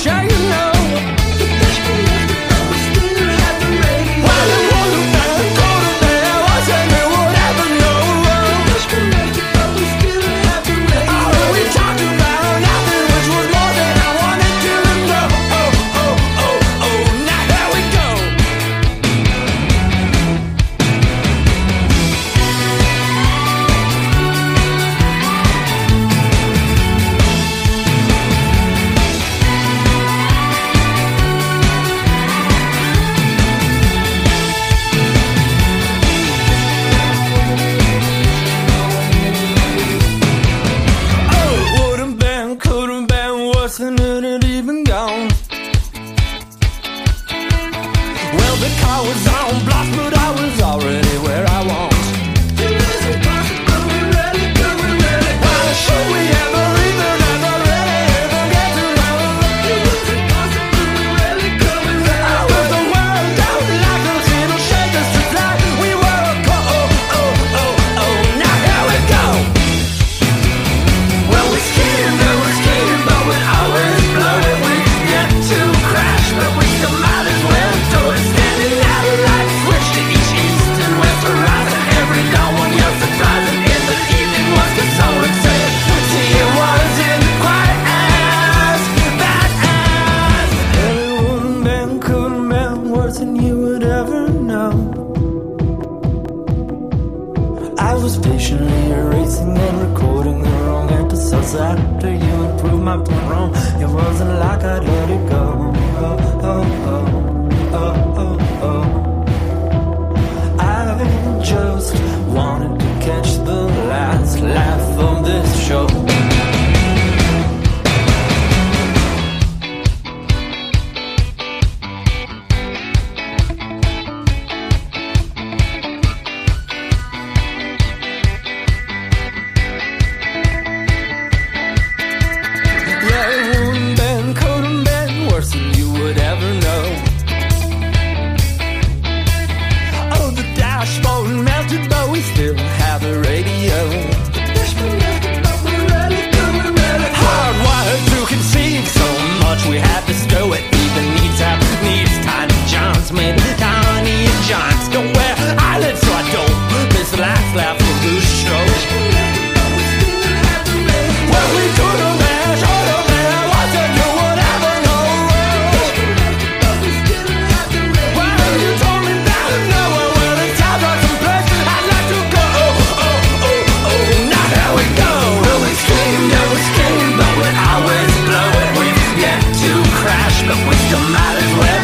sure you know. Well, it wouldn't be cold if there wasn't, you would ever know. Oh, we talked about nothing, which was more than I wanted to know. Now here we go. Couldn't been worse than it had even gone. Well, the car was on block, but I was already where I want. Well, should we ever even get to know? But the world don't like us, it'll shake us to fly. We were now here we go. Well, we skated, but we'd always blow it. We get to crash, but we still might as well do it. Standing out of light, switch to east and west horizon. Every dawn, one year surprising. In the evening was consolidated. See, it wasn't quite as bad as. Well, it wouldn't been, couldn't been worse than you would ever know. I was patiently erasing and recording the wrong episodes after you had proved my point wrong. It wasn't like I'd let it go. I just wanted to catch the last laugh of this show. Still have a radio. Hardwired to conceive so much we had to stow it. Even needs Tiny Johns made Tiny Johns. Don't wear eyelids so I don't miss the last laugh of the show. Well, we could have been, should have been, wasn't you would ever know. Well, you told me that I know where the time was some place I'd like to go. Now here we go. Well, we screamed, but we'd always blow it. We've yet to crash, but we still might as well.